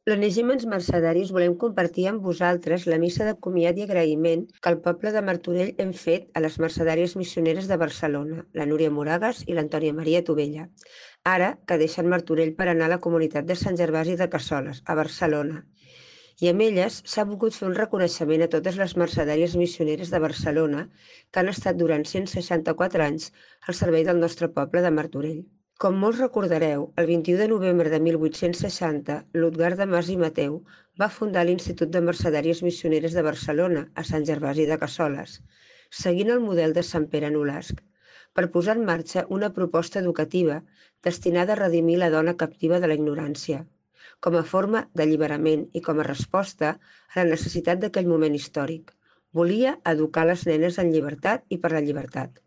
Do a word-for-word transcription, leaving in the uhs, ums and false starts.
L'Enigmes Mercedaris volem compartir amb vosaltres la missa de comiat i agraïment que el poble de Martorell hem fet a les Mercedàries Missioneres de Barcelona, la Núria Moragas i l'Antònia Maria Tovella, ara que deixen Martorell per anar a la comunitat de Sant Gervasi de Cassoles, a Barcelona. I amb elles s'ha volgut fer un reconeixement a totes les Mercedàries Missioneres de Barcelona que han estat durant cent seixanta-quatre anys al servei del nostre poble de Martorell. Com molts recordareu, el vint-i-u de novembre de mil vuit-cents seixanta, Lutgar de Mas i Mateu va fundar l'Institut de Mercedàries Missioneres de Barcelona, a Sant Gervasi de Cassoles, seguint el model de Sant Pere Nolasc, per posar en marxa una proposta educativa destinada a redimir la dona captiva de la ignorància, com a forma d'alliberament i com a resposta a la necessitat d'aquell moment històric. Volia educar les nenes en llibertat i per la llibertat.